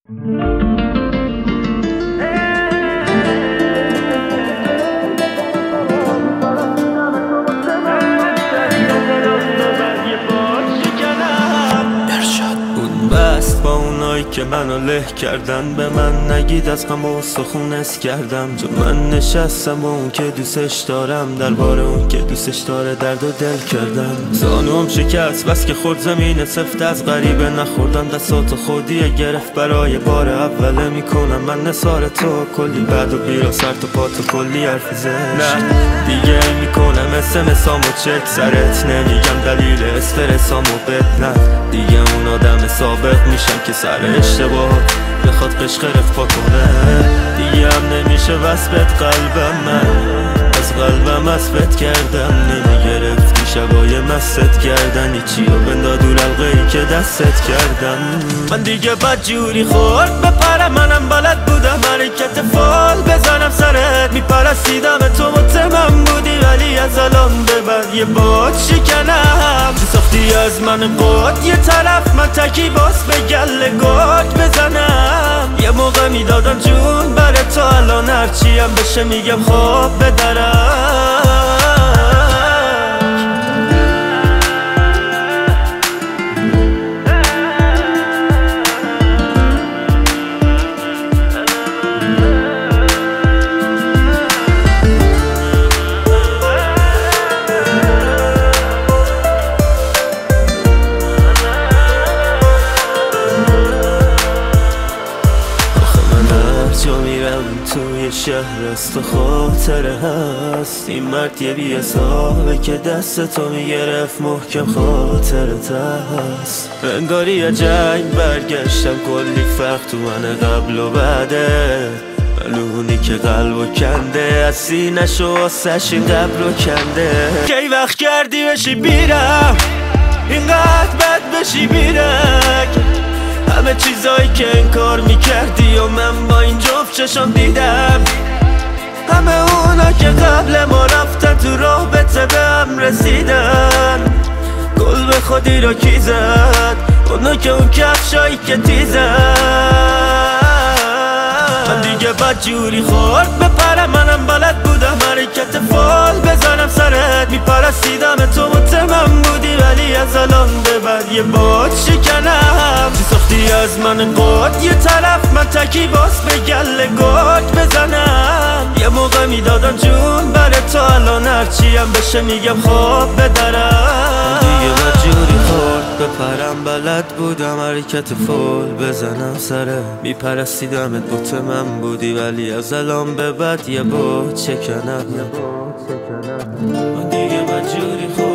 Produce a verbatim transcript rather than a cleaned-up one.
بست با اونایی که منو له کردن، به من نگید از غم و سخون اس کردم. جو من نشستم با اون که دوستش دارم، درباره اون که دوستش داره درد و دل کردم. زانوم شکست بس که خورد زمین سفت، از غریبه نخوردم دستات خودیه گرفت. برای بار اوله میکنم من نثار تو، کلی بعد و بیرا سر تو پا تو کلی حرف زشت. نه دیگه میکنم اسمسامو چک سرت، نمیگم دلیل استرسامو بد. نه دیگه اون آدم سابق میشم که سر اشتباهات بخواد قشق رفت کنه. دیگه هم نمیشه وصفت قلبم، من از قلبم وصفت کردم. نمیگرفتی شبای مست کردن هیچی رو بندا دور حلقه ای که دستت کردم. من دیگه بد جوری خورد بپرم، منم بلد بودم حرکت فال بزنم سرت. میپرستیدم تو مطمئن بودی، ولی از الان به بعد یه باد شکنم. تو ساختی از من قد یه طرف، من تکی باس به گله گرد بزنم. یه موقع میدادم جون بره تا الان هرچی هم بشه میگم خواب بدرم. جا میرم توی شهر است و خاطره هست. این مرد یه بی حسابه که دست تو میگرفت محکم خاطرت هست. انگاری یه جنگ برگشتم، کلی فرق تو من قبل و بعده. ملونی که قلب و کنده از سینش و آسش این قبل و کنده. کی وقت کردی بشی بیرم اینقدر بد بشی بیرک، همه چیزایی که انکار میکردی و من با این جفت چشم دیدم. همه اونا که قبل ما رفتن تو رابطه به هم رسیدن. گل به خودی رو کی زد اونا که اون کفشایی که تیزن. من دیگه بد جوری خورد بپرم، منم بلد بودم حرکت فال بزنم سرت. میپرستیدم تو مطمئن بودی، ولی از الان به بعد یه باد شکنم. چی ساختی از من قد یه طرف، من تکی باس به گله گرد بزنم. یه موقع میدادم جون بره تا الان هرچی هم بشه میگم خواب بدرم. دیگه بد جوری خورد بپرم، بلد بودم حرکت فال بزنم سرت. میپرستیدمت مطمئن بودی، ولی از الان به بعد یه باد شکنم. من دیگه بد جوری خورد